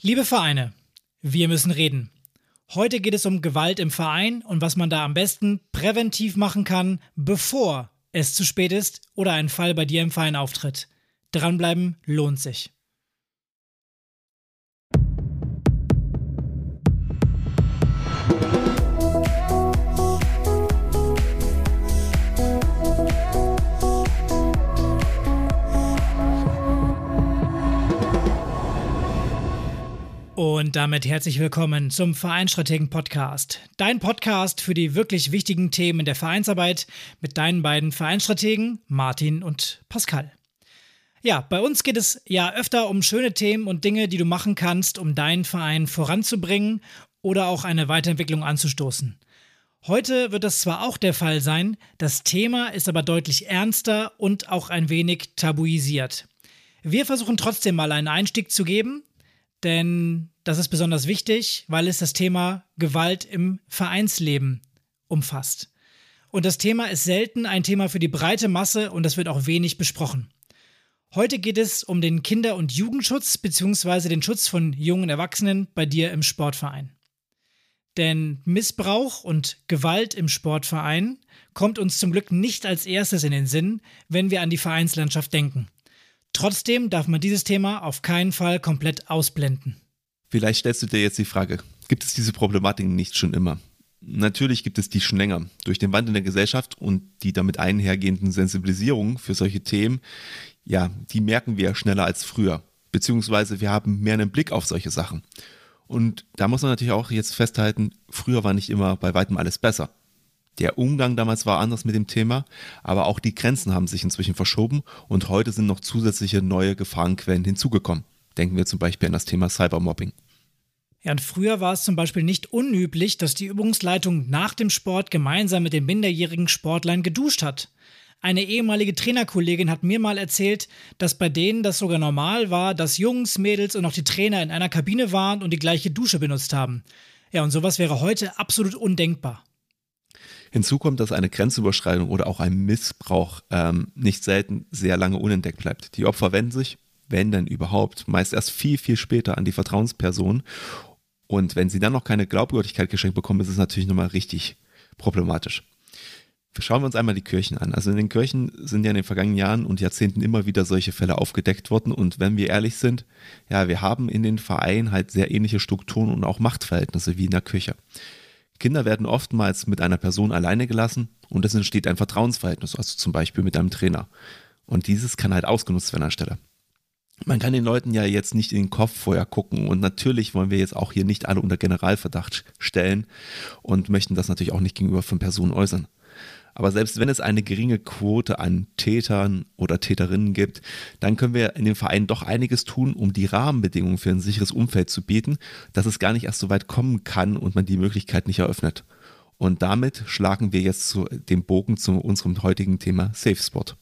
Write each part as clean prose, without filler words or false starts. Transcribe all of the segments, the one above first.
Liebe Vereine, wir müssen reden. Heute geht es um Gewalt im Verein und was man da am besten präventiv machen kann, bevor es zu spät ist oder ein Fall bei dir im Verein auftritt. Dranbleiben lohnt sich. Und damit herzlich willkommen zum Vereinsstrategen-Podcast. Dein Podcast für die wirklich wichtigen Themen in der Vereinsarbeit mit deinen beiden Vereinsstrategen Martin und Pascal. Ja, bei uns geht es ja öfter um schöne Themen und Dinge, die du machen kannst, um deinen Verein voranzubringen oder auch eine Weiterentwicklung anzustoßen. Heute wird das zwar auch der Fall sein, das Thema ist aber deutlich ernster und auch ein wenig tabuisiert. Wir versuchen trotzdem mal einen Einstieg zu geben, denn das ist besonders wichtig, weil es das Thema Gewalt im Vereinsleben umfasst. Und das Thema ist selten ein Thema für die breite Masse und das wird auch wenig besprochen. Heute geht es um den Kinder- und Jugendschutz bzw. den Schutz von jungen Erwachsenen bei dir im Sportverein. Denn Missbrauch und Gewalt im Sportverein kommt uns zum Glück nicht als erstes in den Sinn, wenn wir an die Vereinslandschaft denken. Trotzdem darf man dieses Thema auf keinen Fall komplett ausblenden. Vielleicht stellst du dir jetzt die Frage, gibt es diese Problematik nicht schon immer? Natürlich gibt es die schon länger. Durch den Wandel der Gesellschaft und die damit einhergehenden Sensibilisierung für solche Themen, ja, die merken wir schneller als früher. Beziehungsweise wir haben mehr einen Blick auf solche Sachen. Und da muss man natürlich auch jetzt festhalten, früher war nicht immer bei weitem alles besser. Der Umgang damals war anders mit dem Thema, aber auch die Grenzen haben sich inzwischen verschoben und heute sind noch zusätzliche neue Gefahrenquellen hinzugekommen. Denken wir zum Beispiel an das Thema Cybermobbing. Ja, und früher war es zum Beispiel nicht unüblich, dass die Übungsleitung nach dem Sport gemeinsam mit den minderjährigen Sportlern geduscht hat. Eine ehemalige Trainerkollegin hat mir mal erzählt, dass bei denen das sogar normal war, dass Jungs, Mädels und auch die Trainer in einer Kabine waren und die gleiche Dusche benutzt haben. Ja, und sowas wäre heute absolut undenkbar. Hinzu kommt, dass eine Grenzüberschreitung oder auch ein Missbrauch nicht selten sehr lange unentdeckt bleibt. Die Opfer wenden sich, wenn denn überhaupt, meist erst viel, viel später an die Vertrauensperson. Und wenn sie dann noch keine Glaubwürdigkeit geschenkt bekommen, ist es natürlich nochmal richtig problematisch. Schauen wir uns einmal die Kirchen an. Also in den Kirchen sind ja in den vergangenen Jahren und Jahrzehnten immer wieder solche Fälle aufgedeckt worden. Und wenn wir ehrlich sind, ja, wir haben in den Vereinen halt sehr ähnliche Strukturen und auch Machtverhältnisse wie in der Kirche. Kinder werden oftmals mit einer Person alleine gelassen und es entsteht ein Vertrauensverhältnis, also zum Beispiel mit einem Trainer. Und dieses kann halt ausgenutzt werden an der Stelle. Man kann den Leuten ja jetzt nicht in den Kopf vorher gucken und natürlich wollen wir jetzt auch hier nicht alle unter Generalverdacht stellen und möchten das natürlich auch nicht gegenüber von Personen äußern. Aber selbst wenn es eine geringe Quote an Tätern oder Täterinnen gibt, dann können wir in dem Verein doch einiges tun, um die Rahmenbedingungen für ein sicheres Umfeld zu bieten, dass es gar nicht erst so weit kommen kann und man die Möglichkeit nicht eröffnet. Und damit schlagen wir jetzt den Bogen zu unserem heutigen Thema Safe Sport.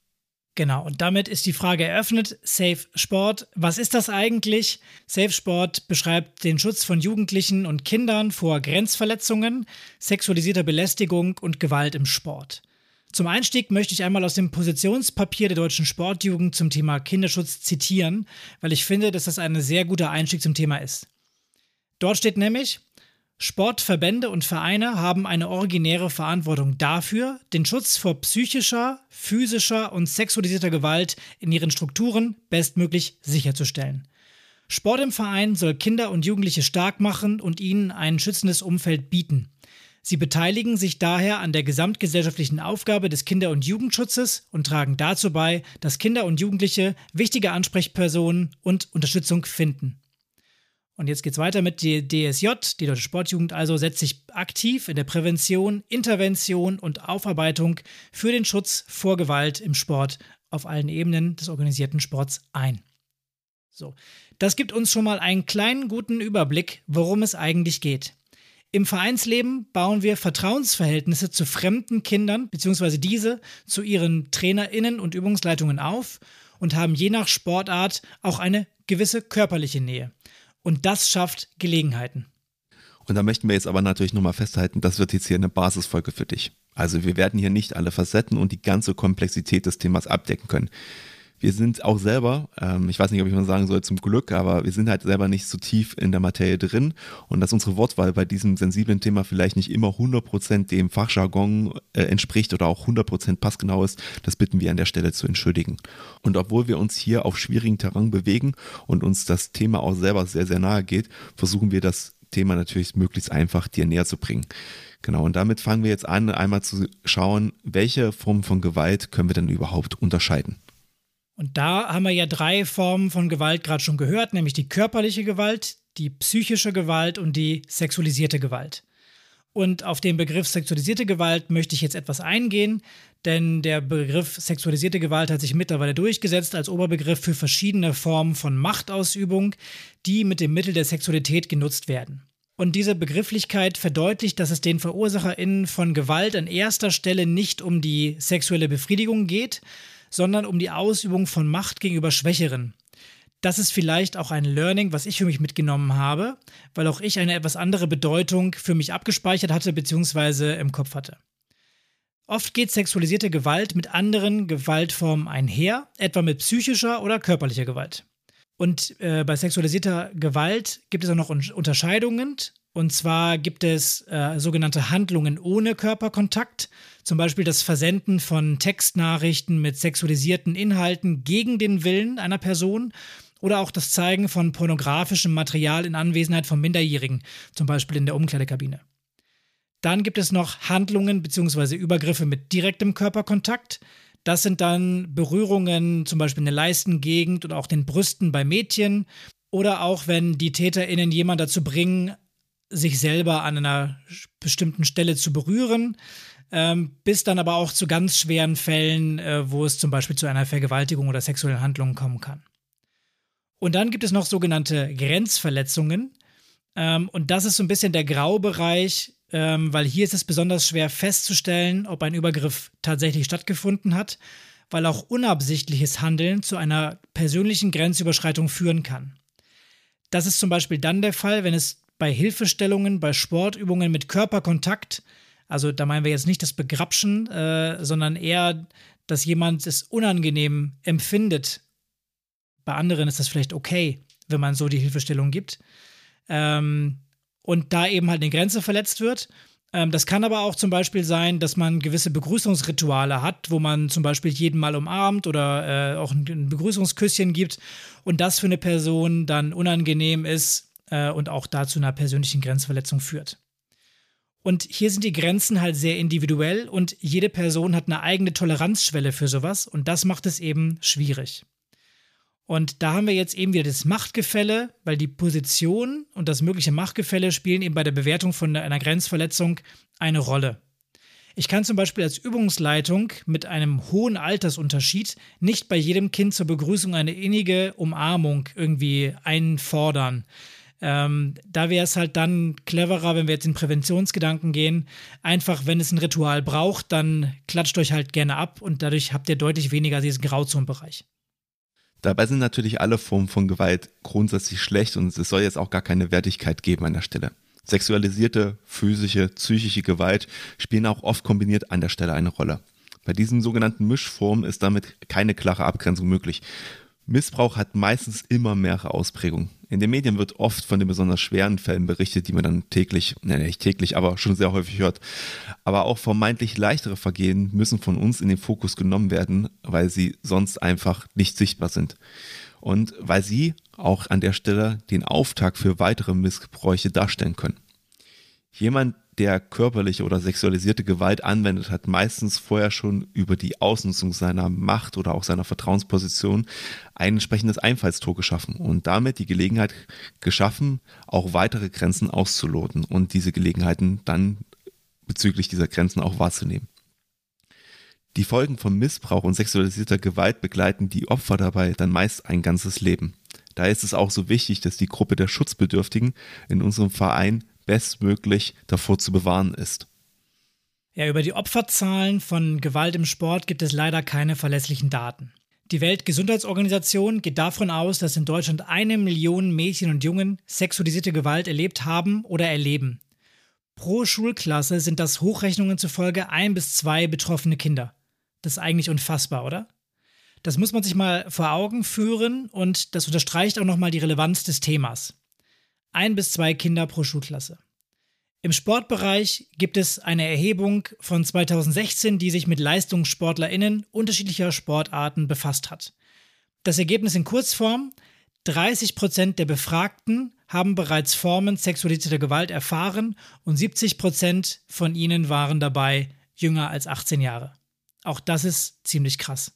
Genau, und damit ist die Frage eröffnet. Safe Sport, was ist das eigentlich? Safe Sport beschreibt den Schutz von Jugendlichen und Kindern vor Grenzverletzungen, sexualisierter Belästigung und Gewalt im Sport. Zum Einstieg möchte ich einmal aus dem Positionspapier der Deutschen Sportjugend zum Thema Kinderschutz zitieren, weil ich finde, dass das ein sehr guter Einstieg zum Thema ist. Dort steht nämlich: Sportverbände und Vereine haben eine originäre Verantwortung dafür, den Schutz vor psychischer, physischer und sexualisierter Gewalt in ihren Strukturen bestmöglich sicherzustellen. Sport im Verein soll Kinder und Jugendliche stark machen und ihnen ein schützendes Umfeld bieten. Sie beteiligen sich daher an der gesamtgesellschaftlichen Aufgabe des Kinder- und Jugendschutzes und tragen dazu bei, dass Kinder und Jugendliche wichtige Ansprechpersonen und Unterstützung finden. Und jetzt geht's weiter mit der DSJ, die Deutsche Sportjugend also setzt sich aktiv in der Prävention, Intervention und Aufarbeitung für den Schutz vor Gewalt im Sport auf allen Ebenen des organisierten Sports ein. So, das gibt uns schon mal einen kleinen guten Überblick, worum es eigentlich geht. Im Vereinsleben bauen wir Vertrauensverhältnisse zu fremden Kindern bzw. diese zu ihren TrainerInnen und Übungsleitungen auf und haben je nach Sportart auch eine gewisse körperliche Nähe. Und das schafft Gelegenheiten. Und da möchten wir jetzt aber natürlich nochmal festhalten, das wird jetzt hier eine Basisfolge für dich. Also wir werden hier nicht alle Facetten und die ganze Komplexität des Themas abdecken können. Wir sind auch selber, ich weiß nicht, ob ich mal sagen soll zum Glück, aber wir sind halt selber nicht so tief in der Materie drin und dass unsere Wortwahl bei diesem sensiblen Thema vielleicht nicht immer 100% dem Fachjargon entspricht oder auch 100% passgenau ist, das bitten wir an der Stelle zu entschuldigen. Und obwohl wir uns hier auf schwierigen Terrain bewegen und uns das Thema auch selber sehr, sehr nahe geht, versuchen wir das Thema natürlich möglichst einfach dir näher zu bringen. Genau, und damit fangen wir jetzt an, einmal zu schauen, welche Formen von Gewalt können wir denn überhaupt unterscheiden. Und da haben wir ja 3 Formen von Gewalt gerade schon gehört, nämlich die körperliche Gewalt, die psychische Gewalt und die sexualisierte Gewalt. Und auf den Begriff sexualisierte Gewalt möchte ich jetzt etwas eingehen, denn der Begriff sexualisierte Gewalt hat sich mittlerweile durchgesetzt als Oberbegriff für verschiedene Formen von Machtausübung, die mit dem Mittel der Sexualität genutzt werden. Und diese Begrifflichkeit verdeutlicht, dass es den VerursacherInnen von Gewalt an erster Stelle nicht um die sexuelle Befriedigung geht, sondern um die Ausübung von Macht gegenüber Schwächeren. Das ist vielleicht auch ein Learning, was ich für mich mitgenommen habe, weil auch ich eine etwas andere Bedeutung für mich abgespeichert hatte bzw. im Kopf hatte. Oft geht sexualisierte Gewalt mit anderen Gewaltformen einher, etwa mit psychischer oder körperlicher Gewalt. Und bei sexualisierter Gewalt gibt es auch noch Unterscheidungen. Und zwar gibt es sogenannte Handlungen ohne Körperkontakt, zum Beispiel das Versenden von Textnachrichten mit sexualisierten Inhalten gegen den Willen einer Person oder auch das Zeigen von pornografischem Material in Anwesenheit von Minderjährigen, zum Beispiel in der Umkleidekabine. Dann gibt es noch Handlungen bzw. Übergriffe mit direktem Körperkontakt. Das sind dann Berührungen, zum Beispiel in der Leistengegend oder auch den Brüsten bei Mädchen oder auch wenn die TäterInnen jemanden dazu bringen, sich selber an einer bestimmten Stelle zu berühren, bis dann aber auch zu ganz schweren Fällen, wo es zum Beispiel zu einer Vergewaltigung oder sexuellen Handlungen kommen kann. Und dann gibt es noch sogenannte Grenzverletzungen. Und das ist so ein bisschen der Graubereich, weil hier ist es besonders schwer festzustellen, ob ein Übergriff tatsächlich stattgefunden hat, weil auch unabsichtliches Handeln zu einer persönlichen Grenzüberschreitung führen kann. Das ist zum Beispiel dann der Fall, wenn es bei Hilfestellungen, bei Sportübungen mit Körperkontakt, also da meinen wir jetzt nicht das Begrapschen, sondern eher, dass jemand es unangenehm empfindet. Bei anderen ist das vielleicht okay, wenn man so die Hilfestellung gibt. Und da eben halt eine Grenze verletzt wird. Das kann aber auch zum Beispiel sein, dass man gewisse Begrüßungsrituale hat, wo man zum Beispiel jeden mal umarmt oder auch ein Begrüßungsküsschen gibt und das für eine Person dann unangenehm ist und auch dazu einer persönlichen Grenzverletzung führt. Und hier sind die Grenzen halt sehr individuell und jede Person hat eine eigene Toleranzschwelle für sowas und das macht es eben schwierig. Und da haben wir jetzt eben wieder das Machtgefälle, weil die Position und das mögliche Machtgefälle spielen eben bei der Bewertung von einer Grenzverletzung eine Rolle. Ich kann zum Beispiel als Übungsleitung mit einem hohen Altersunterschied nicht bei jedem Kind zur Begrüßung eine innige Umarmung irgendwie einfordern. Da wäre es halt dann cleverer, wenn wir jetzt in Präventionsgedanken gehen. Einfach, wenn es ein Ritual braucht, dann klatscht euch halt gerne ab und dadurch habt ihr deutlich weniger diesen Grauzonenbereich. Dabei sind natürlich alle Formen von Gewalt grundsätzlich schlecht und es soll jetzt auch gar keine Wertigkeit geben an der Stelle. Sexualisierte, physische, psychische Gewalt spielen auch oft kombiniert an der Stelle eine Rolle. Bei diesen sogenannten Mischformen ist damit keine klare Abgrenzung möglich. Missbrauch hat meistens immer mehrere Ausprägungen. In den Medien wird oft von den besonders schweren Fällen berichtet, die man dann nicht täglich, aber schon sehr häufig hört. Aber auch vermeintlich leichtere Vergehen müssen von uns in den Fokus genommen werden, weil sie sonst einfach nicht sichtbar sind. Und weil sie auch an der Stelle den Auftakt für weitere Missbräuche darstellen können. Jemand, der körperliche oder sexualisierte Gewalt anwendet, hat meistens vorher schon über die Ausnutzung seiner Macht oder auch seiner Vertrauensposition ein entsprechendes Einfallstor geschaffen und damit die Gelegenheit geschaffen, auch weitere Grenzen auszuloten und diese Gelegenheiten dann bezüglich dieser Grenzen auch wahrzunehmen. Die Folgen von Missbrauch und sexualisierter Gewalt begleiten die Opfer dabei dann meist ein ganzes Leben. Daher ist es auch so wichtig, dass die Gruppe der Schutzbedürftigen in unserem Verein bestmöglich davor zu bewahren ist. Ja, über die Opferzahlen von Gewalt im Sport gibt es leider keine verlässlichen Daten. Die Weltgesundheitsorganisation geht davon aus, dass in Deutschland 1 Million Mädchen und Jungen sexualisierte Gewalt erlebt haben oder erleben. Pro Schulklasse sind das Hochrechnungen zufolge 1 bis 2 betroffene Kinder. Das ist eigentlich unfassbar, oder? Das muss man sich mal vor Augen führen und das unterstreicht auch nochmal die Relevanz des Themas. 1 bis 2 Kinder pro Schulklasse. Im Sportbereich gibt es eine Erhebung von 2016, die sich mit LeistungssportlerInnen unterschiedlicher Sportarten befasst hat. Das Ergebnis in Kurzform: 30% der Befragten haben bereits Formen sexualisierter Gewalt erfahren und 70% von ihnen waren dabei jünger als 18 Jahre. Auch das ist ziemlich krass.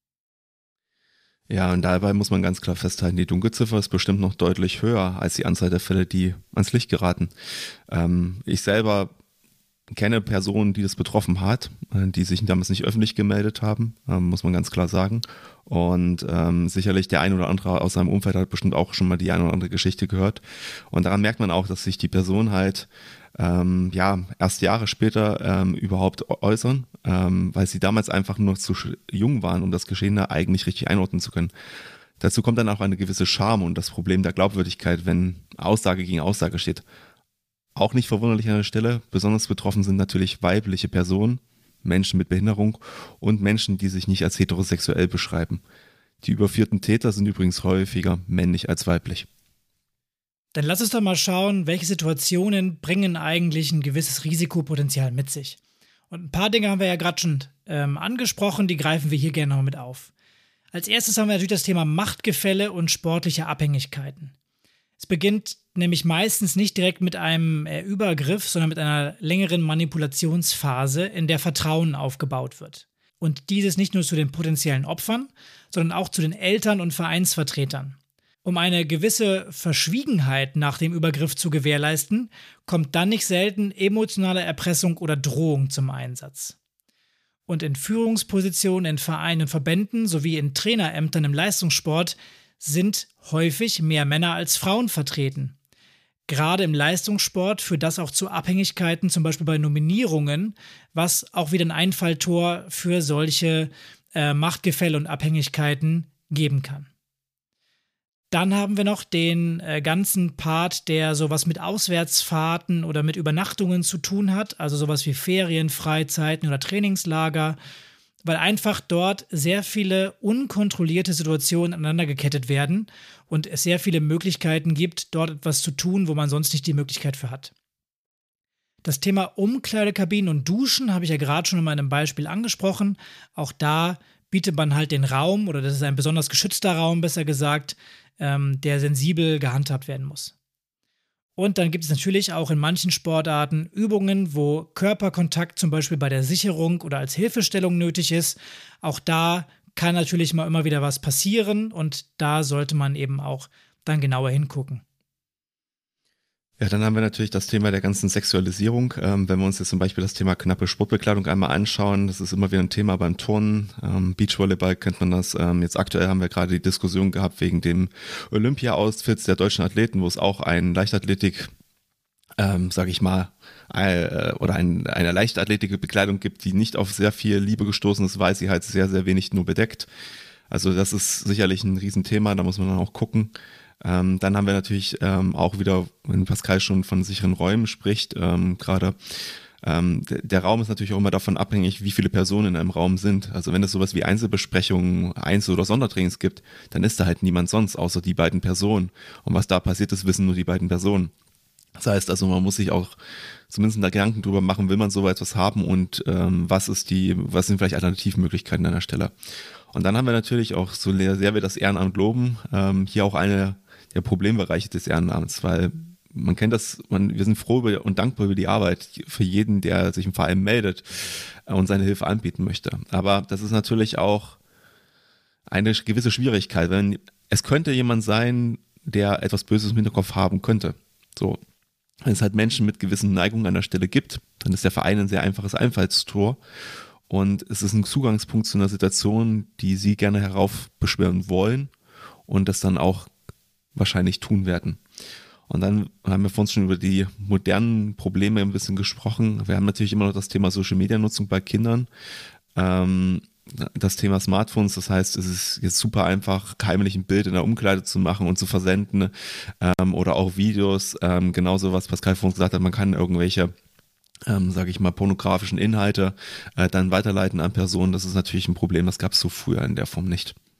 Ja, und dabei muss man ganz klar festhalten, die Dunkelziffer ist bestimmt noch deutlich höher als die Anzahl der Fälle, die ans Licht geraten. Ich selber kenne Personen, die das betroffen hat, die sich damals nicht öffentlich gemeldet haben, muss man ganz klar sagen. Und sicherlich der ein oder andere aus seinem Umfeld hat bestimmt auch schon mal die eine oder andere Geschichte gehört. Und daran merkt man auch, dass sich die Person halt erst Jahre später überhaupt äußern, weil sie damals einfach nur zu jung waren, um das Geschehene eigentlich richtig einordnen zu können. Dazu kommt dann auch eine gewisse Scham und das Problem der Glaubwürdigkeit, wenn Aussage gegen Aussage steht. Auch nicht verwunderlich an der Stelle, besonders betroffen sind natürlich weibliche Personen, Menschen mit Behinderung und Menschen, die sich nicht als heterosexuell beschreiben. Die überführten Täter sind übrigens häufiger männlich als weiblich. Dann lass uns doch mal schauen, welche Situationen bringen eigentlich ein gewisses Risikopotenzial mit sich. Und ein paar Dinge haben wir ja gerade schon angesprochen, die greifen wir hier gerne noch mit auf. Als erstes haben wir natürlich das Thema Machtgefälle und sportliche Abhängigkeiten. Es beginnt nämlich meistens nicht direkt mit einem Übergriff, sondern mit einer längeren Manipulationsphase, in der Vertrauen aufgebaut wird. Und dieses nicht nur zu den potenziellen Opfern, sondern auch zu den Eltern und Vereinsvertretern. Um eine gewisse Verschwiegenheit nach dem Übergriff zu gewährleisten, kommt dann nicht selten emotionale Erpressung oder Drohung zum Einsatz. Und in Führungspositionen in Vereinen und Verbänden sowie in Trainerämtern im Leistungssport sind häufig mehr Männer als Frauen vertreten. Gerade im Leistungssport führt das auch zu Abhängigkeiten, zum Beispiel bei Nominierungen, was auch wieder ein Einfalltor für solche Machtgefälle und Abhängigkeiten geben kann. Dann haben wir noch den ganzen Part, der sowas mit Auswärtsfahrten oder mit Übernachtungen zu tun hat, also sowas wie Ferien, Freizeiten oder Trainingslager, weil einfach dort sehr viele unkontrollierte Situationen aneinander gekettet werden und es sehr viele Möglichkeiten gibt, dort etwas zu tun, wo man sonst nicht die Möglichkeit für hat. Das Thema Umkleidekabinen und Duschen habe ich ja gerade schon in meinem Beispiel angesprochen. Auch da bietet man halt den Raum, oder das ist ein besonders geschützter Raum, besser gesagt, der sensibel gehandhabt werden muss. Und dann gibt es natürlich auch in manchen Sportarten Übungen, wo Körperkontakt zum Beispiel bei der Sicherung oder als Hilfestellung nötig ist. Auch da kann natürlich mal immer wieder was passieren und da sollte man eben auch dann genauer hingucken. Ja, dann haben wir natürlich das Thema der ganzen Sexualisierung. Wenn wir uns jetzt zum Beispiel das Thema knappe Sportbekleidung einmal anschauen, das ist immer wieder ein Thema beim Turnen. Beachvolleyball kennt man das. Jetzt aktuell haben wir gerade die Diskussion gehabt wegen dem Olympia-Outfits der deutschen Athleten, wo es auch ein Leichtathletik, sage ich mal, oder eine Leichtathletik-Bekleidung gibt, die nicht auf sehr viel Liebe gestoßen ist, weil sie halt sehr, sehr wenig nur bedeckt. Also das ist sicherlich ein Riesenthema, da muss man dann auch gucken. Dann haben wir natürlich auch wieder, wenn Pascal schon von sicheren Räumen spricht, gerade der Raum ist natürlich auch immer davon abhängig, wie viele Personen in einem Raum sind. Also wenn es sowas wie Einzelbesprechungen, Einzel- oder Sondertrainings gibt, dann ist da halt niemand sonst, außer die beiden Personen. Und was da passiert ist, wissen nur die beiden Personen. Das heißt also, man muss sich auch zumindest da Gedanken drüber machen, will man so etwas haben und was sind vielleicht Alternativmöglichkeiten an der Stelle. Und dann haben wir natürlich auch, so sehr wir das Ehrenamt loben, hier auch eine der Problembereiche des Ehrenamts, weil man kennt das, wir sind froh und dankbar über die Arbeit für jeden, der sich im Verein meldet und seine Hilfe anbieten möchte. Aber das ist natürlich auch eine gewisse Schwierigkeit, wenn es könnte jemand sein, der etwas Böses im Hinterkopf haben könnte. So, wenn es halt Menschen mit gewissen Neigungen an der Stelle gibt, dann ist der Verein ein sehr einfaches Einfallstor und es ist ein Zugangspunkt zu einer Situation, die sie gerne heraufbeschwören wollen und das dann auch wahrscheinlich tun werden. Und dann haben wir vorhin schon über die modernen Probleme ein bisschen gesprochen. Wir haben natürlich immer noch das Thema Social-Media-Nutzung bei Kindern, das Thema Smartphones. Das heißt, es ist jetzt super einfach, heimlich ein Bild in der Umkleide zu machen und zu versenden oder auch Videos. Genauso, was Pascal vorhin gesagt hat, man kann irgendwelche sage ich mal, pornografischen Inhalte dann weiterleiten an Personen. Das ist natürlich ein Problem, das gab es so früher in der Form nicht.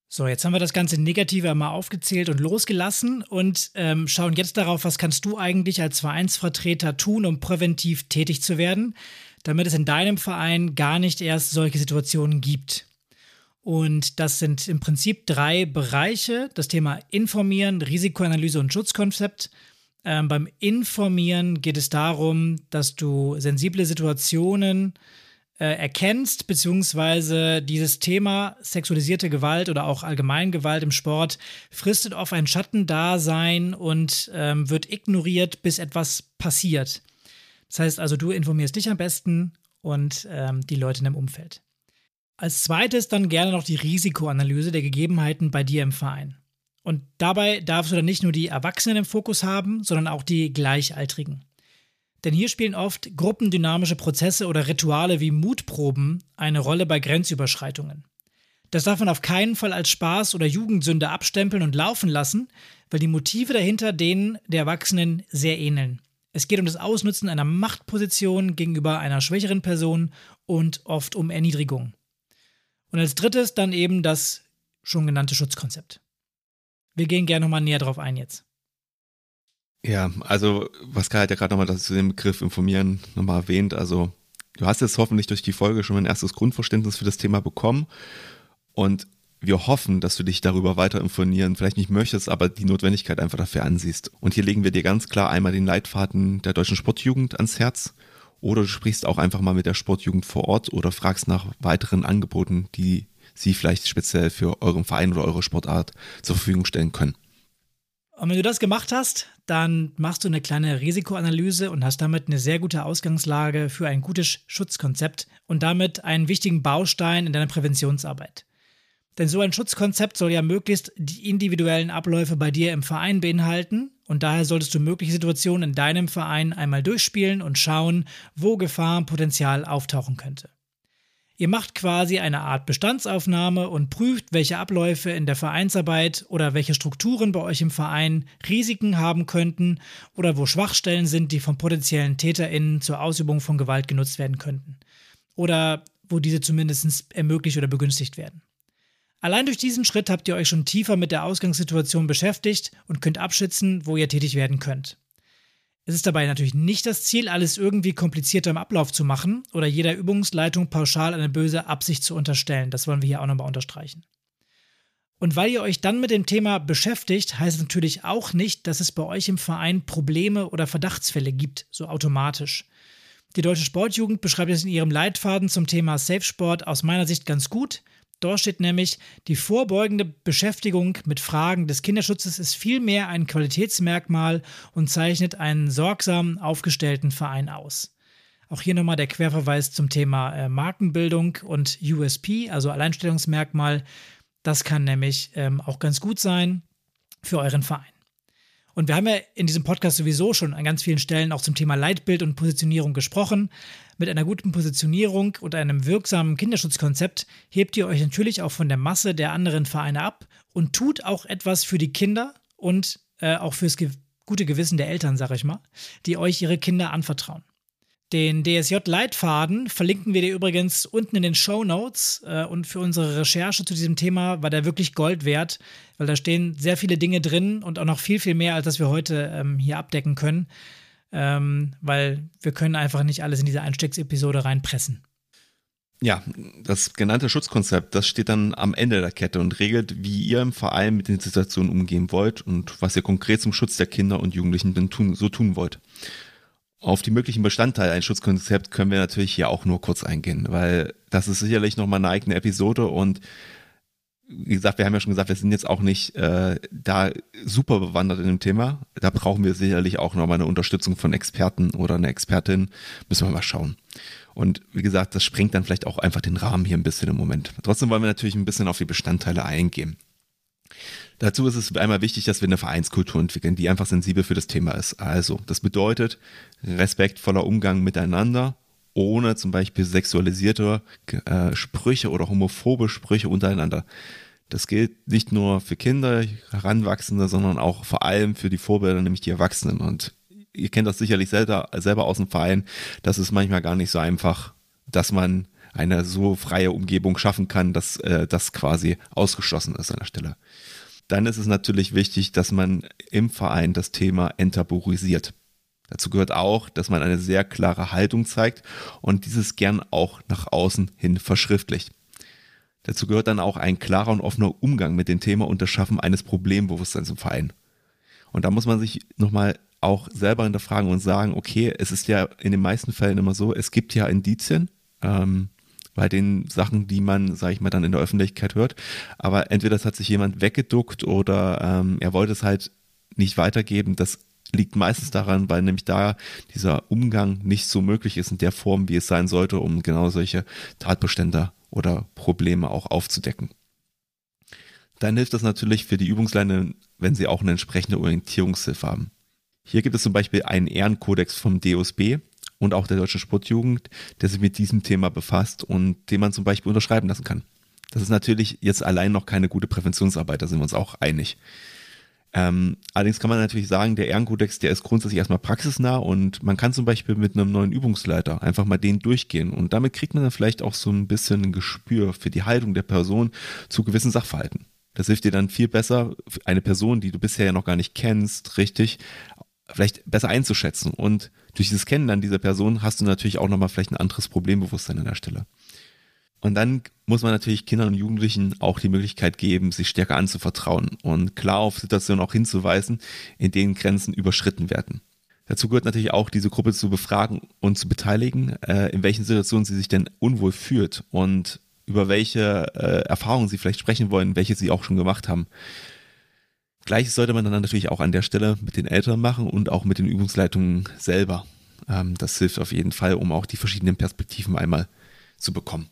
So, jetzt haben wir das ganze Negative einmal aufgezählt und losgelassen und schauen jetzt darauf, was kannst du eigentlich als Vereinsvertreter tun, um präventiv tätig zu werden, damit es in deinem Verein gar nicht erst solche Situationen gibt. Und das sind im Prinzip 3 Bereiche: das Thema Informieren, Risikoanalyse und Schutzkonzept. Beim Informieren geht es darum, dass du sensible Situationen erkennst, beziehungsweise dieses Thema sexualisierte Gewalt oder auch Allgemeingewalt im Sport fristet auf ein Schattendasein und wird ignoriert, bis etwas passiert. Das heißt also, du informierst dich am besten und die Leute in deinem Umfeld. Als zweites dann gerne noch die Risikoanalyse der Gegebenheiten bei dir im Verein. Und dabei darfst du dann nicht nur die Erwachsenen im Fokus haben, sondern auch die Gleichaltrigen. Denn hier spielen oft gruppendynamische Prozesse oder Rituale wie Mutproben eine Rolle bei Grenzüberschreitungen. Das darf man auf keinen Fall als Spaß oder Jugendsünde abstempeln und laufen lassen, weil die Motive dahinter denen der Erwachsenen sehr ähneln. Es geht um das Ausnutzen einer Machtposition gegenüber einer schwächeren Person und oft um Erniedrigung. Und als drittes dann eben das schon genannte Schutzkonzept. Wir gehen gerne nochmal näher drauf ein jetzt. Ja, also Pascal hat ja gerade nochmal zu dem Begriff informieren nochmal erwähnt. Also du hast jetzt hoffentlich durch die Folge schon ein erstes Grundverständnis für das Thema bekommen und wir hoffen, dass du dich darüber weiter informieren vielleicht nicht möchtest, aber die Notwendigkeit einfach dafür ansiehst. Und hier legen wir dir ganz klar einmal den Leitfaden der Deutschen Sportjugend ans Herz oder du sprichst auch einfach mal mit der Sportjugend vor Ort oder fragst nach weiteren Angeboten, die sie vielleicht speziell für euren Verein oder eure Sportart zur Verfügung stellen können. Und wenn du das gemacht hast, dann machst du eine kleine Risikoanalyse und hast damit eine sehr gute Ausgangslage für ein gutes Schutzkonzept und damit einen wichtigen Baustein in deiner Präventionsarbeit. Denn so ein Schutzkonzept soll ja möglichst die individuellen Abläufe bei dir im Verein beinhalten und daher solltest du mögliche Situationen in deinem Verein einmal durchspielen und schauen, wo Gefahrenpotenzial auftauchen könnte. Ihr macht quasi eine Art Bestandsaufnahme und prüft, welche Abläufe in der Vereinsarbeit oder welche Strukturen bei euch im Verein Risiken haben könnten oder wo Schwachstellen sind, die von potenziellen TäterInnen zur Ausübung von Gewalt genutzt werden könnten. Oder wo diese zumindest ermöglicht oder begünstigt werden. Allein durch diesen Schritt habt ihr euch schon tiefer mit der Ausgangssituation beschäftigt und könnt abschätzen, wo ihr tätig werden könnt. Es ist dabei natürlich nicht das Ziel, alles irgendwie komplizierter im Ablauf zu machen oder jeder Übungsleitung pauschal eine böse Absicht zu unterstellen. Das wollen wir hier auch nochmal unterstreichen. Und weil ihr euch dann mit dem Thema beschäftigt, heißt es natürlich auch nicht, dass es bei euch im Verein Probleme oder Verdachtsfälle gibt, so automatisch. Die Deutsche Sportjugend beschreibt es in ihrem Leitfaden zum Thema Safe Sport aus meiner Sicht ganz gut. Dort steht nämlich, die vorbeugende Beschäftigung mit Fragen des Kinderschutzes ist vielmehr ein Qualitätsmerkmal und zeichnet einen sorgsam aufgestellten Verein aus. Auch hier nochmal der Querverweis zum Thema Markenbildung und USP, also Alleinstellungsmerkmal. Das kann nämlich auch ganz gut sein für euren Verein. Und wir haben ja in diesem Podcast sowieso schon an ganz vielen Stellen auch zum Thema Leitbild und Positionierung gesprochen. Mit einer guten Positionierung und einem wirksamen Kinderschutzkonzept hebt ihr euch natürlich auch von der Masse der anderen Vereine ab und tut auch etwas für die Kinder und auch fürs gute Gewissen der Eltern, sag ich mal, die euch ihre Kinder anvertrauen. Den DSJ-Leitfaden verlinken wir dir übrigens unten in den Shownotes und für unsere Recherche zu diesem Thema war der wirklich Gold wert, weil da stehen sehr viele Dinge drin und auch noch viel, viel mehr, als das wir heute hier abdecken können, weil wir können einfach nicht alles in diese Einstiegsepisode reinpressen. Ja, das genannte Schutzkonzept, das steht dann am Ende der Kette und regelt, wie ihr im Verein mit den Situationen umgehen wollt und was ihr konkret zum Schutz der Kinder und Jugendlichen so tun wollt. Auf die möglichen Bestandteile eines Schutzkonzepts können wir natürlich hier auch nur kurz eingehen, weil das ist sicherlich nochmal eine eigene Episode und wie gesagt, wir haben ja schon gesagt, wir sind jetzt auch nicht da super bewandert in dem Thema. Da brauchen wir sicherlich auch nochmal eine Unterstützung von Experten oder einer Expertin. Müssen wir mal schauen. Und wie gesagt, das sprengt dann vielleicht auch einfach den Rahmen hier ein bisschen im Moment. Trotzdem wollen wir natürlich ein bisschen auf die Bestandteile eingehen. Dazu ist es einmal wichtig, dass wir eine Vereinskultur entwickeln, die einfach sensibel für das Thema ist. Also, das bedeutet respektvoller Umgang miteinander, ohne zum Beispiel sexualisierte Sprüche oder homophobe Sprüche untereinander. Das gilt nicht nur für Kinder, Heranwachsende, sondern auch vor allem für die Vorbilder, nämlich die Erwachsenen. Und ihr kennt das sicherlich selber aus dem Verein, das ist manchmal gar nicht so einfach, dass man eine so freie Umgebung schaffen kann, dass das quasi ausgeschlossen ist an der Stelle. Dann ist es natürlich wichtig, dass man im Verein das Thema enttabuisiert. Dazu gehört auch, dass man eine sehr klare Haltung zeigt und dieses gern auch nach außen hin verschriftlicht. Dazu gehört dann auch ein klarer und offener Umgang mit dem Thema und das Schaffen eines Problembewusstseins im Verein. Und da muss man sich nochmal auch selber hinterfragen und sagen, okay, es ist ja in den meisten Fällen immer so, es gibt ja Indizien bei den Sachen, die man, sage ich mal, dann in der Öffentlichkeit hört, aber entweder es hat sich jemand weggeduckt oder er wollte es halt nicht weitergeben. Das liegt meistens daran, weil nämlich da dieser Umgang nicht so möglich ist in der Form, wie es sein sollte, um genau solche Tatbestände oder Probleme auch aufzudecken. Dann hilft das natürlich für die Übungsleiter, wenn sie auch eine entsprechende Orientierungshilfe haben. Hier gibt es zum Beispiel einen Ehrenkodex vom DOSB und auch der Deutschen Sportjugend, der sich mit diesem Thema befasst und den man zum Beispiel unterschreiben lassen kann. Das ist natürlich jetzt allein noch keine gute Präventionsarbeit, da sind wir uns auch einig. Allerdings kann man natürlich sagen, der Ehrenkodex, der ist grundsätzlich erstmal praxisnah und man kann zum Beispiel mit einem neuen Übungsleiter einfach mal den durchgehen und damit kriegt man dann vielleicht auch so ein bisschen ein Gespür für die Haltung der Person zu gewissen Sachverhalten. Das hilft dir dann viel besser, eine Person, die du bisher ja noch gar nicht kennst, richtig, vielleicht besser einzuschätzen und durch dieses Kennenlernen dieser Person hast du natürlich auch nochmal vielleicht ein anderes Problembewusstsein an der Stelle. Und dann muss man natürlich Kindern und Jugendlichen auch die Möglichkeit geben, sich stärker anzuvertrauen und klar auf Situationen auch hinzuweisen, in denen Grenzen überschritten werden. Dazu gehört natürlich auch, diese Gruppe zu befragen und zu beteiligen, in welchen Situationen sie sich denn unwohl fühlt und über welche Erfahrungen sie vielleicht sprechen wollen, welche sie auch schon gemacht haben. Gleiches sollte man dann natürlich auch an der Stelle mit den Eltern machen und auch mit den Übungsleitungen selber. Das hilft auf jeden Fall, um auch die verschiedenen Perspektiven einmal zu bekommen.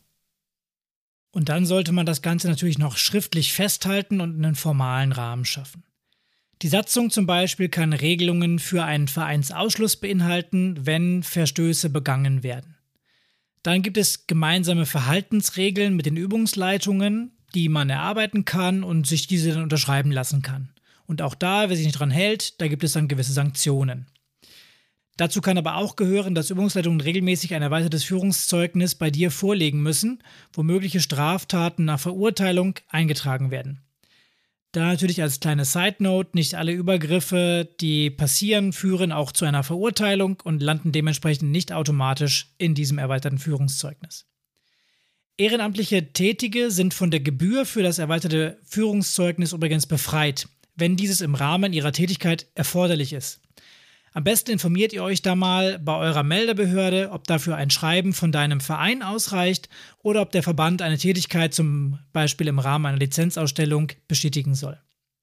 Und dann sollte man das Ganze natürlich noch schriftlich festhalten und einen formalen Rahmen schaffen. Die Satzung zum Beispiel kann Regelungen für einen Vereinsausschluss beinhalten, wenn Verstöße begangen werden. Dann gibt es gemeinsame Verhaltensregeln mit den Übungsleitungen, die man erarbeiten kann und sich diese dann unterschreiben lassen kann. Und auch da, wer sich nicht dran hält, da gibt es dann gewisse Sanktionen. Dazu kann aber auch gehören, dass Übungsleitungen regelmäßig ein erweitertes Führungszeugnis bei dir vorlegen müssen, wo mögliche Straftaten nach Verurteilung eingetragen werden. Da natürlich als kleine Side-Note, nicht alle Übergriffe, die passieren, führen auch zu einer Verurteilung und landen dementsprechend nicht automatisch in diesem erweiterten Führungszeugnis. Ehrenamtliche Tätige sind von der Gebühr für das erweiterte Führungszeugnis übrigens befreit, wenn dieses im Rahmen ihrer Tätigkeit erforderlich ist. Am besten informiert ihr euch da mal bei eurer Meldebehörde, ob dafür ein Schreiben von deinem Verein ausreicht oder ob der Verband eine Tätigkeit zum Beispiel im Rahmen einer Lizenzausstellung bestätigen soll.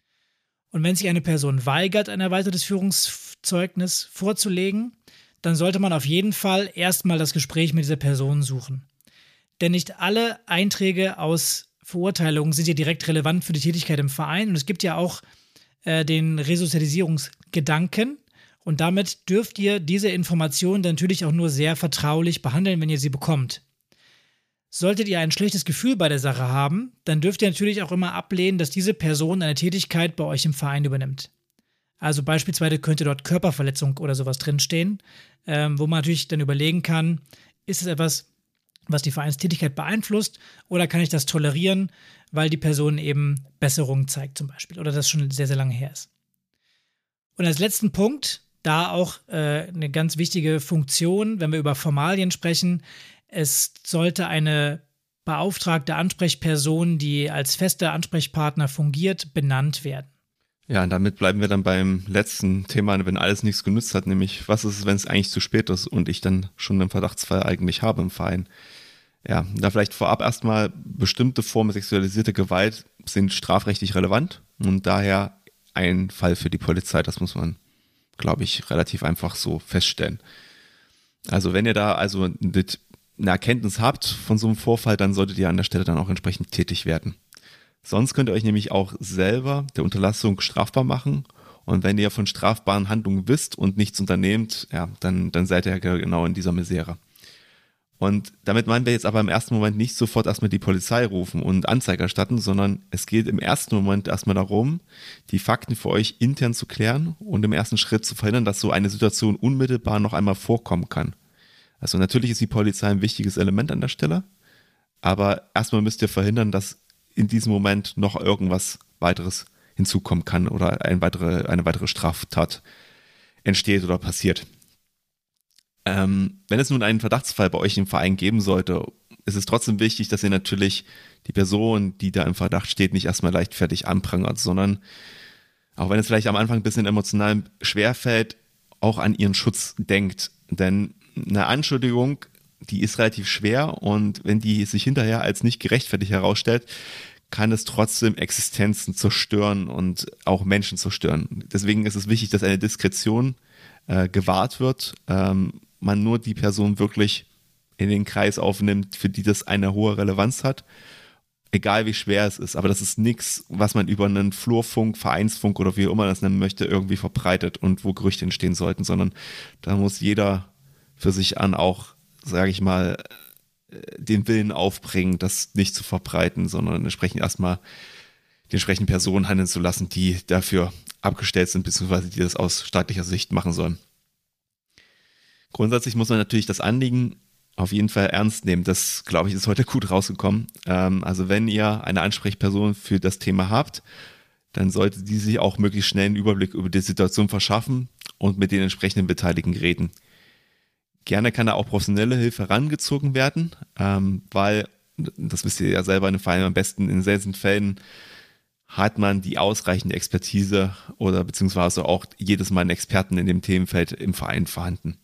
Und wenn sich eine Person weigert, ein erweitertes Führungszeugnis vorzulegen, dann sollte man auf jeden Fall erstmal das Gespräch mit dieser Person suchen. Denn nicht alle Einträge aus Verurteilungen sind ja direkt relevant für die Tätigkeit im Verein und es gibt ja auch den Resozialisierungsgedanken. Und damit dürft ihr diese Informationen natürlich auch nur sehr vertraulich behandeln, wenn ihr sie bekommt. Solltet ihr ein schlechtes Gefühl bei der Sache haben, dann dürft ihr natürlich auch immer ablehnen, dass diese Person eine Tätigkeit bei euch im Verein übernimmt. Also beispielsweise könnte dort Körperverletzung oder sowas drinstehen, wo man natürlich dann überlegen kann, ist es etwas, was die Vereinstätigkeit beeinflusst oder kann ich das tolerieren, weil die Person eben Besserung zeigt zum Beispiel oder das schon sehr, sehr lange her ist. Und als letzten Punkt, da auch eine ganz wichtige Funktion, wenn wir über Formalien sprechen, es sollte eine beauftragte Ansprechperson, die als fester Ansprechpartner fungiert, benannt werden. Ja, und damit bleiben wir dann beim letzten Thema, wenn alles nichts genützt hat, nämlich was ist, wenn es eigentlich zu spät ist und ich dann schon einen Verdachtsfall eigentlich habe im Verein. Ja, da vielleicht vorab erstmal, bestimmte Formen sexualisierter Gewalt sind strafrechtlich relevant und daher ein Fall für die Polizei, das muss man, glaube ich, relativ einfach so feststellen. Also wenn ihr da also eine Erkenntnis habt von so einem Vorfall, dann solltet ihr an der Stelle dann auch entsprechend tätig werden. Sonst könnt ihr euch nämlich auch selber der Unterlassung strafbar machen und wenn ihr von strafbaren Handlungen wisst und nichts unternehmt, ja, dann seid ihr genau in dieser Misere. Und damit meinen wir jetzt aber im ersten Moment nicht sofort erstmal die Polizei rufen und Anzeige erstatten, sondern es geht im ersten Moment erstmal darum, die Fakten für euch intern zu klären und im ersten Schritt zu verhindern, dass so eine Situation unmittelbar noch einmal vorkommen kann. Also natürlich ist die Polizei ein wichtiges Element an der Stelle, aber erstmal müsst ihr verhindern, dass in diesem Moment noch irgendwas weiteres hinzukommen kann oder eine weitere Straftat entsteht oder passiert. Wenn es nun einen Verdachtsfall bei euch im Verein geben sollte, ist es trotzdem wichtig, dass ihr natürlich die Person, die da im Verdacht steht, nicht erstmal leichtfertig anprangert, sondern auch wenn es vielleicht am Anfang ein bisschen emotional schwerfällt, auch an ihren Schutz denkt. Denn eine Anschuldigung, die ist relativ schwer und wenn die sich hinterher als nicht gerechtfertigt herausstellt, kann es trotzdem Existenzen zerstören und auch Menschen zerstören. Deswegen ist es wichtig, dass eine Diskretion gewahrt wird, man nur die Person wirklich in den Kreis aufnimmt, für die das eine hohe Relevanz hat, egal wie schwer es ist. Aber das ist nichts, was man über einen Flurfunk, Vereinsfunk oder wie auch immer man das nennen möchte, irgendwie verbreitet und wo Gerüchte entstehen sollten, sondern da muss jeder für sich an auch, sage ich mal, den Willen aufbringen, das nicht zu verbreiten, sondern entsprechend erstmal die entsprechenden Personen handeln zu lassen, die dafür abgestellt sind, beziehungsweise die das aus staatlicher Sicht machen sollen. Grundsätzlich muss man natürlich das Anliegen auf jeden Fall ernst nehmen. Das, glaube ich, ist heute gut rausgekommen. Also wenn ihr eine Ansprechperson für das Thema habt, dann sollte die sich auch möglichst schnell einen Überblick über die Situation verschaffen und mit den entsprechenden Beteiligten reden. Gerne kann da auch professionelle Hilfe herangezogen werden, weil, das wisst ihr ja selber in dem Verein am besten, in seltenen Fällen hat man die ausreichende Expertise oder beziehungsweise auch jedes Mal einen Experten in dem Themenfeld im Verein vorhanden.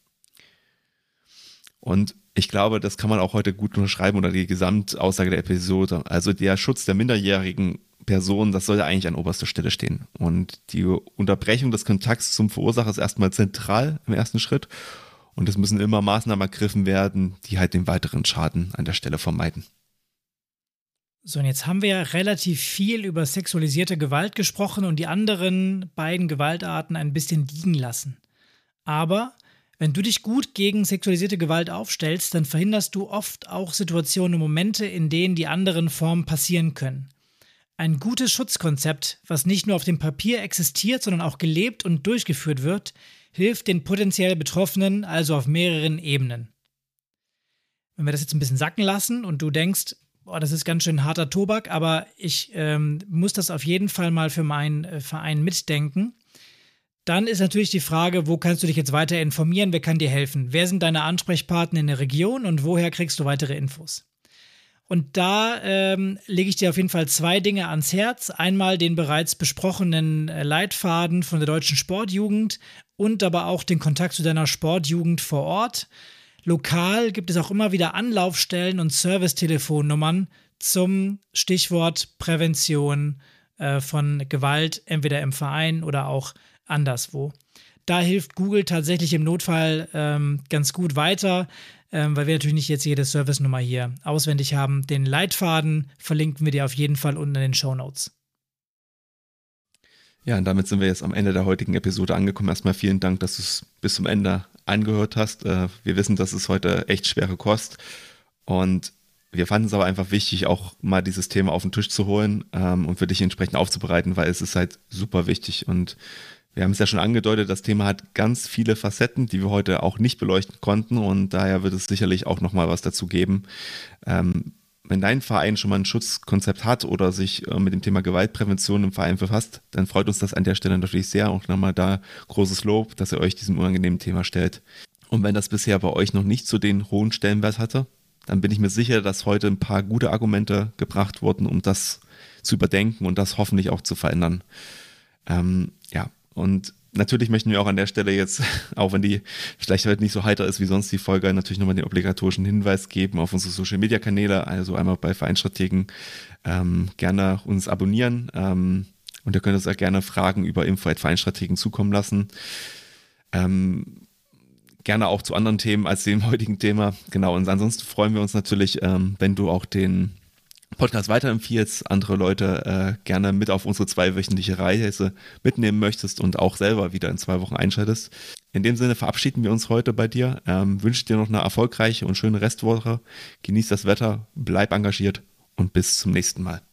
Und ich glaube, das kann man auch heute gut unterschreiben oder die Gesamtaussage der Episode. Also der Schutz der minderjährigen Personen, das sollte eigentlich an oberster Stelle stehen. Und die Unterbrechung des Kontakts zum Verursacher ist erstmal zentral im ersten Schritt. Und es müssen immer Maßnahmen ergriffen werden, die halt den weiteren Schaden an der Stelle vermeiden. So, und jetzt haben wir ja relativ viel über sexualisierte Gewalt gesprochen und die anderen beiden Gewaltarten ein bisschen liegen lassen. Aber wenn du dich gut gegen sexualisierte Gewalt aufstellst, dann verhinderst du oft auch Situationen und Momente, in denen die anderen Formen passieren können. Ein gutes Schutzkonzept, was nicht nur auf dem Papier existiert, sondern auch gelebt und durchgeführt wird, hilft den potenziell Betroffenen also auf mehreren Ebenen. Wenn wir das jetzt ein bisschen sacken lassen und du denkst, boah, das ist ganz schön harter Tobak, aber ich muss das auf jeden Fall mal für meinen Verein mitdenken, dann ist natürlich die Frage, wo kannst du dich jetzt weiter informieren, wer kann dir helfen? Wer sind deine Ansprechpartner in der Region und woher kriegst du weitere Infos? Und da lege ich dir auf jeden Fall 2 Dinge ans Herz. Einmal den bereits besprochenen Leitfaden von der Deutschen Sportjugend und aber auch den Kontakt zu deiner Sportjugend vor Ort. Lokal gibt es auch immer wieder Anlaufstellen und Servicetelefonnummern zum Stichwort Prävention von Gewalt, entweder im Verein oder auch anderswo. Da hilft Google tatsächlich im Notfall ganz gut weiter, weil wir natürlich nicht jetzt jede Servicenummer hier auswendig haben. Den Leitfaden verlinken wir dir auf jeden Fall unten in den Shownotes. Ja, und damit sind wir jetzt am Ende der heutigen Episode angekommen. Erstmal vielen Dank, dass du es bis zum Ende angehört hast. Wir wissen, das ist heute echt schwere Kost und wir fanden es aber einfach wichtig, auch mal dieses Thema auf den Tisch zu holen und für dich entsprechend aufzubereiten, weil es ist halt super wichtig und wir haben es ja schon angedeutet, das Thema hat ganz viele Facetten, die wir heute auch nicht beleuchten konnten und daher wird es sicherlich auch nochmal was dazu geben. Wenn dein Verein schon mal ein Schutzkonzept hat oder sich mit dem Thema Gewaltprävention im Verein befasst, dann freut uns das an der Stelle natürlich sehr. Auch nochmal da großes Lob, dass ihr euch diesem unangenehmen Thema stellt. Und wenn das bisher bei euch noch nicht so den hohen Stellenwert hatte, dann bin ich mir sicher, dass heute ein paar gute Argumente gebracht wurden, um das zu überdenken und das hoffentlich auch zu verändern. Und natürlich möchten wir auch an der Stelle jetzt, auch wenn die vielleicht heute nicht so heiter ist wie sonst die Folge, natürlich nochmal den obligatorischen Hinweis geben auf unsere Social-Media-Kanäle, also einmal bei Vereinsstrategen gerne uns abonnieren und ihr könnt uns auch gerne Fragen über info@Vereinsstrategen zukommen lassen. Gerne auch zu anderen Themen als dem heutigen Thema. Genau, und ansonsten freuen wir uns natürlich, wenn du auch den Podcast weiterempfiehlst, andere Leute gerne mit auf unsere 2-wöchentliche Reise mitnehmen möchtest und auch selber wieder in 2 Wochen einschaltest. In dem Sinne verabschieden wir uns heute bei dir, wünsche dir noch eine erfolgreiche und schöne Restwoche, genieß das Wetter, bleib engagiert und bis zum nächsten Mal.